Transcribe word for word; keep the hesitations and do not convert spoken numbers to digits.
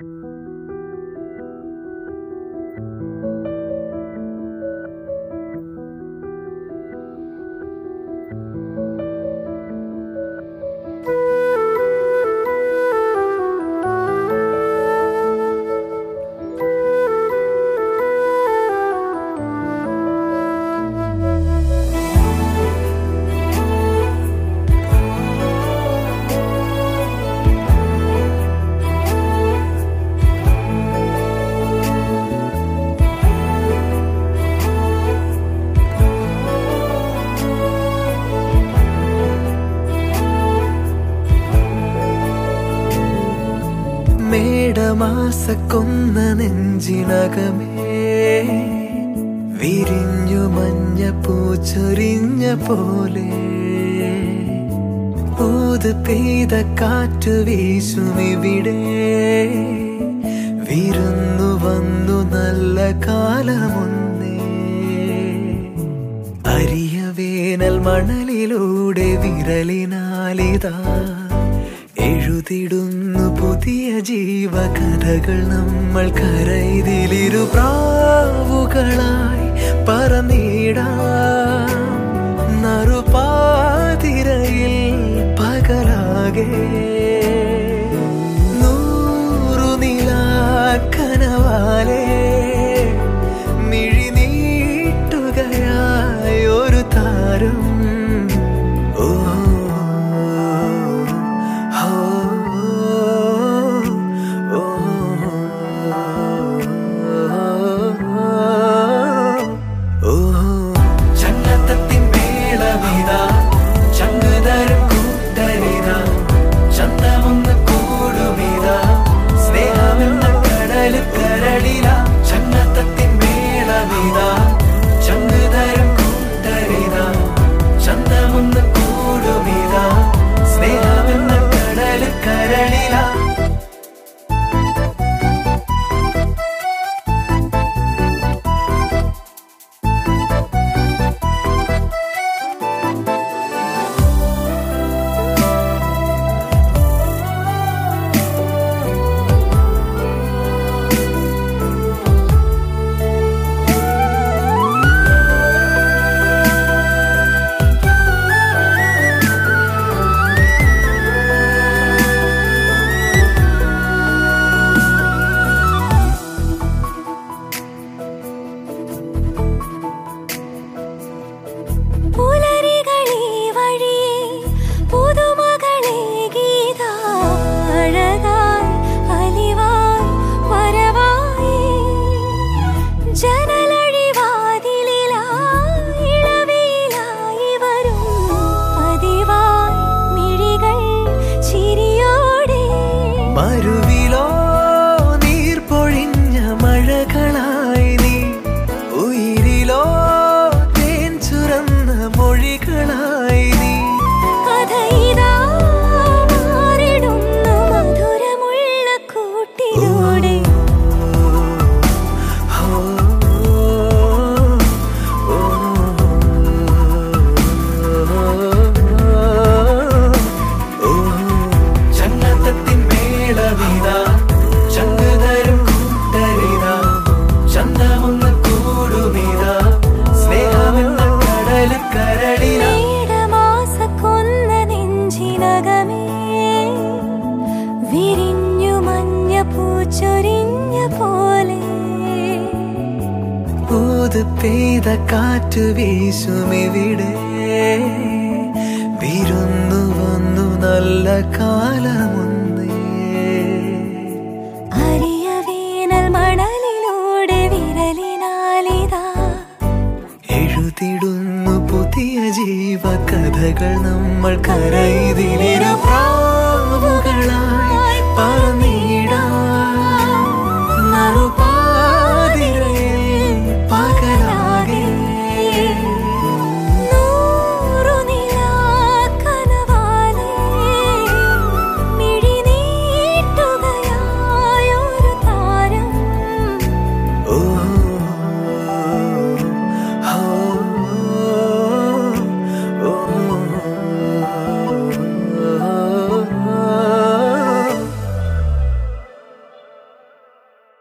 മേടമാസക്കൊന്ന നെഞ്ചിനകമേ വിരിഞ്ഞു മഞ്ഞ പൂച്ചൊരിഞ്ഞ പോലെ ഊത് പെയ്ത കാറ്റു വീശുമിവിടെ വിരുന്നു വന്നു നല്ല കാലമൊന്നേ അരിയ വേനൽ മണലിലൂടെ വിരലിനാലിതാ എഴുതിടുന്നു പുതിയ ജീവകഥകൾ നമ്മൾ കരയിതിലിരു പ്രാവുകളായി പറന്നിടാം നറുപാതിരയിൽ പകലാകെ നൂറു നിലാക്കനവാലേ മിഴിനീട്ടുകയായി ഒരു താരം മരുവിലോ നീർപ്പൊഴിഞ്ഞ മഴകളായി നീ ഉയിരിലോ തേൻ ചുരന്ന മൊഴികളായി നീ കഥയിതാ മാറിടുന്നു മധുരമുള്ള കൂട്ടിലൂടെ വിരിഞ്ഞു മഞ്ഞ പൂച്ചൊരിഞ്ഞ പോലെ ഊത് പെയ്ത കാറ്റു വീശുമിവിടെ വിരുന്നു വന്നു നല്ല കാലമൊന്നേ അരിയ വേനൽ മണലിലൂടെ വിരലിനാലിതാ എഴുതിടുന്നു പുതിയ ജീവകഥകൾ നമ്മൾ കരയിതിലിരു പ്രാവ്